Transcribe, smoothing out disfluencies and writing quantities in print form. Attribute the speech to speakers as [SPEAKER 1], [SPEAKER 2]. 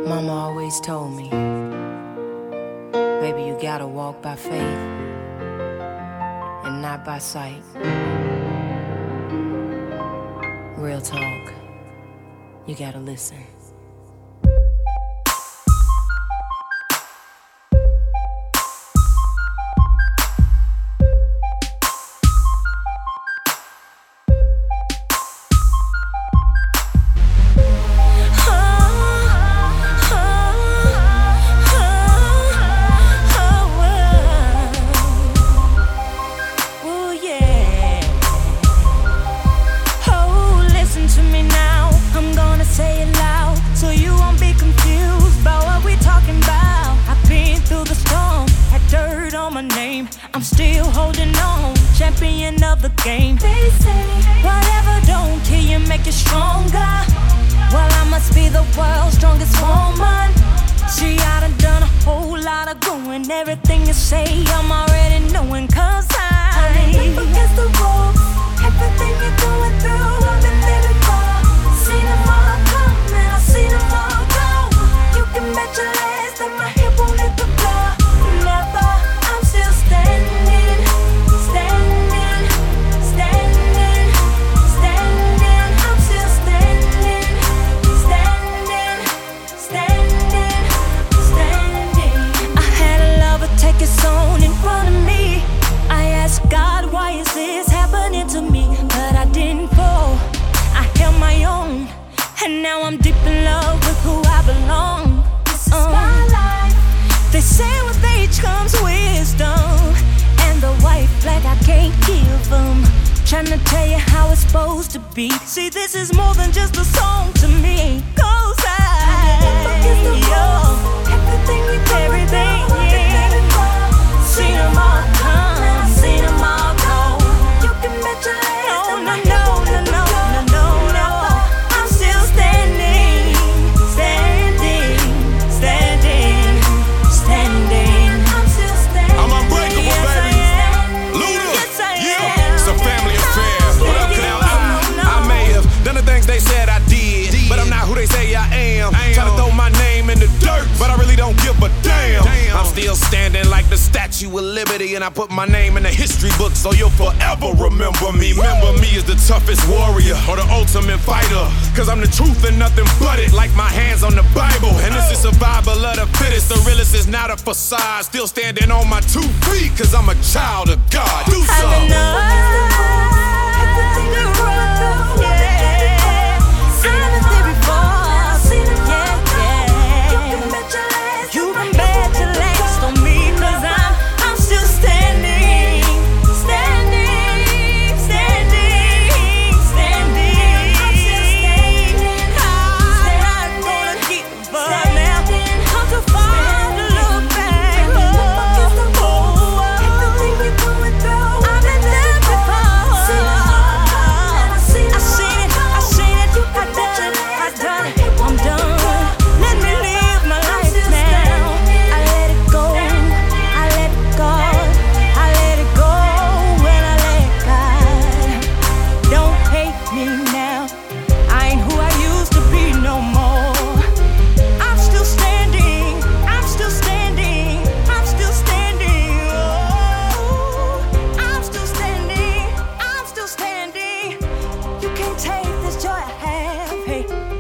[SPEAKER 1] Mama always told me, baby, you gotta walk by faith and not by sight. Real talk, you gotta listen.
[SPEAKER 2] I'm still holding on, champion of the game. They say whatever don't kill you, make you stronger. Well, I must be the world's strongest woman. See, I done a whole lot of going. Everything you say, I'm already knowing. Cause I'm up against the ropes. Everything you're going through, I've been there before. Seen them all come and I've seen them all go. You can bet your legs that my hip won't hit the floor. Never. God, why is this happening to me? But I didn't fall, I held my own. And now I'm deep in love with who I belong. This is my life. They say with age comes wisdom, and the white flag I can't give them. Trying to tell you how it's supposed to be. See, this is more than just a song to me. Cause everything we do, everything, yeah. Seen them all come. Seen them all go. You can bet your legs. No. I'm still standing. I'm still standing.
[SPEAKER 3] I'm unbreakable, baby. Luda.
[SPEAKER 2] Yes, I am.
[SPEAKER 3] Yeah. It's a family affair. What up, Clown? I may have done the things they said I did, but I'm not who they say I am. Trying to throw my name in the dirt, but I really don't give a damn. I'm still standing like the Statue of Liberty, and I put my name in the history book so you'll forever remember me. Remember me as the toughest warrior or the ultimate fighter, cause I'm the truth and nothing but it, like my hands on the Bible. And this is survival of the fittest. The realest is not a facade. Still standing on my 2 feet, cause I'm a child of God. Do something.
[SPEAKER 2] Take this joy I have, hey.